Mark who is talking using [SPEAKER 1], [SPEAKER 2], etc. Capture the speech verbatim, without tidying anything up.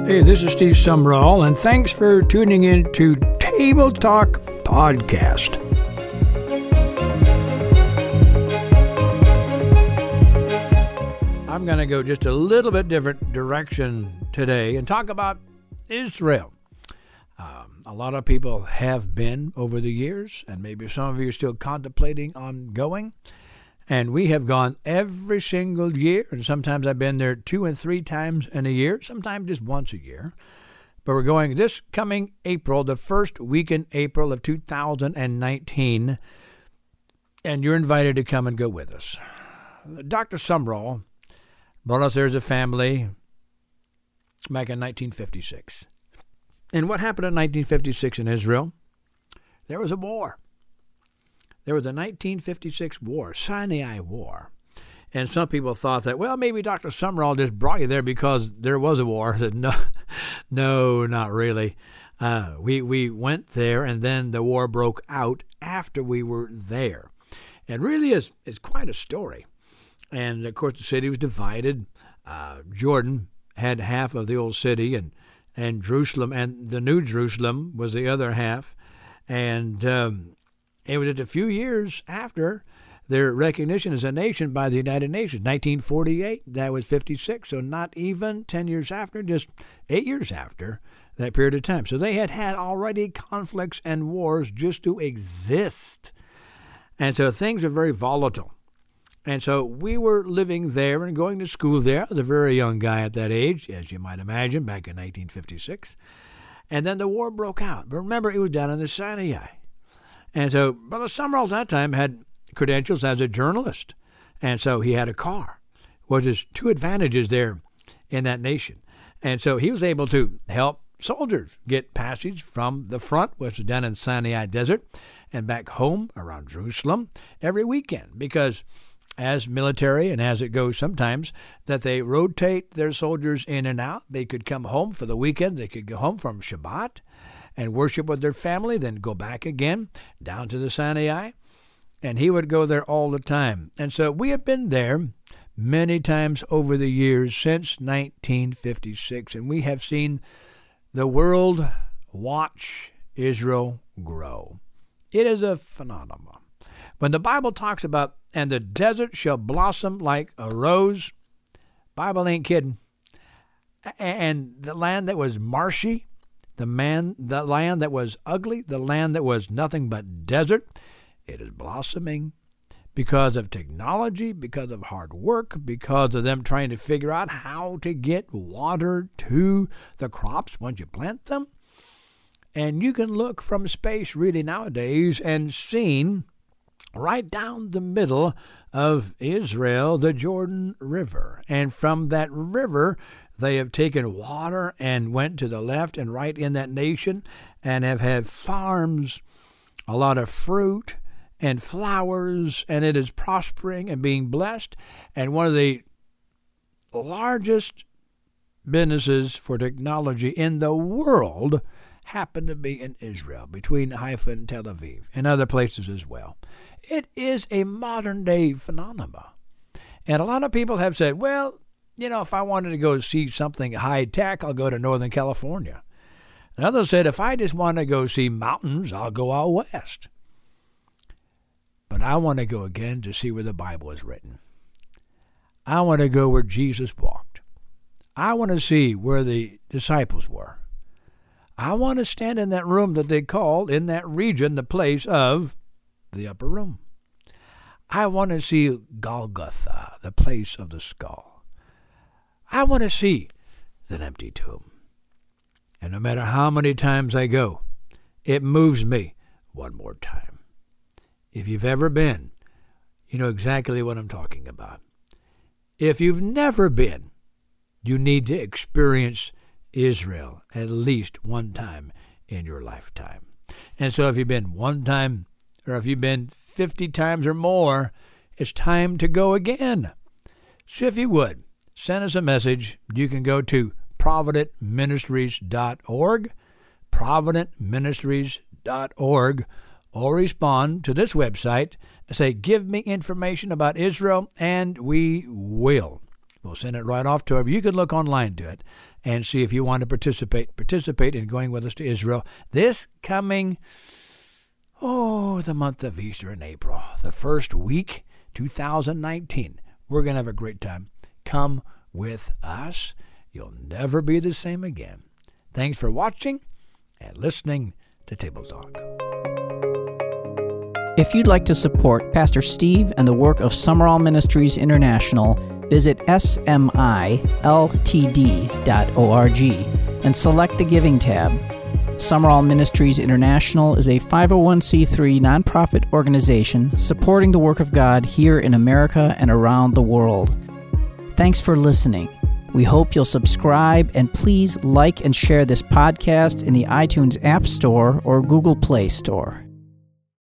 [SPEAKER 1] Hey, this is Steve Sumrall, and thanks for tuning in to Table Talk Podcast. I'm going to go just a little bit different direction today and talk about Israel. Um, a lot of people have been over the years, and maybe some of you are still contemplating on going. And we have gone every single year, and sometimes I've been there two and three times in a year, sometimes just once a year. But we're going this coming April, the first week in April of two thousand nineteen, and you're invited to come and go with us. Doctor Sumrall brought us there as a family back in nineteen fifty-six. And what happened in nineteen fifty-six in Israel? There was a war. There was a nineteen fifty-six war, Sinai War. And some people thought that, well, maybe Doctor Sumrall just brought you there because there was a war. I said, no, no, not really. Uh, we, we went there, and then the war broke out after we were there. And really is it's quite a story. And, of course, the city was divided. Uh, Jordan had half of the old city, and, and Jerusalem, and the New Jerusalem was the other half. And um, it was just a few years after their recognition as a nation by the United Nations. nineteen forty-eight, that was fifty-six, so not even ten years after, just eight years after that period of time. So they had had already conflicts and wars just to exist. And so things are very volatile. And so we were living there and going to school there. I was a very young guy at that age, as you might imagine, back in nineteen fifty-six. And then the war broke out. But remember, it was down in the Sinai. And so Brother Sumrall at that time had credentials as a journalist. And so he had a car, which is two advantages there in that nation. And so he was able to help soldiers get passage from the front, which was down in the Sinai Desert, and back home around Jerusalem every weekend. Because as military, and as it goes sometimes, that they rotate their soldiers in and out. They could come home for the weekend. They could go home from Shabbat and worship with their family, then go back again down to the Sinai. And he would go there all the time. And so we have been there many times over the years since nineteen fifty-six, and we have seen the world watch Israel grow. It is a phenomenon. When the Bible talks about, and the desert shall blossom like a rose, Bible ain't kidding. And the land that was marshy, the man, the land that was ugly, the land that was nothing but desert, it is blossoming because of technology, because of hard work, because of them trying to figure out how to get water to the crops once you plant them. And you can look from space really nowadays and see right down the middle of Israel, the Jordan River. And from that river, they have taken water and went to the left and right in that nation and have had farms, a lot of fruit and flowers, and it is prospering and being blessed. And one of the largest businesses for technology in the world happened to be in Israel, between Haifa and Tel Aviv, and other places as well. It is a modern-day phenomenon. And a lot of people have said, well, you know, if I wanted to go see something high-tech, I'll go to Northern California. And others said, if I just want to go see mountains, I'll go out west. But I want to go again to see where the Bible is written. I want to go where Jesus walked. I want to see where the disciples were. I want to stand in that room that they call, in that region, the place of the upper room. I want to see Golgotha, the place of the skull. I want to see that empty tomb. And no matter how many times I go, it moves me one more time. If you've ever been, you know exactly what I'm talking about. If you've never been, you need to experience Israel at least one time in your lifetime. And so if you've been one time, or if you've been fifty times or more, it's time to go again. So if you would, send us a message. You can go to provident ministries dot org, provident ministries dot org, or respond to this website and say, give me information about Israel, and we will. We'll send it right off to you. You can look online to it and see if you want to participate. Participate in going with us to Israel this coming, oh, the month of Easter in April, the first week, two thousand nineteen. We're going to have a great time. Come with us. You'll never be the same again. Thanks for watching and listening to Table Talk.
[SPEAKER 2] If you'd like to support Pastor Steve and the work of Summerall Ministries International, visit S M I L T D dot org and select the Giving tab. Summerall Ministries International is a five oh one c three nonprofit organization supporting the work of God here in America and around the world. Thanks for listening. We hope you'll subscribe and please like and share this podcast in the iTunes App Store or Google Play Store.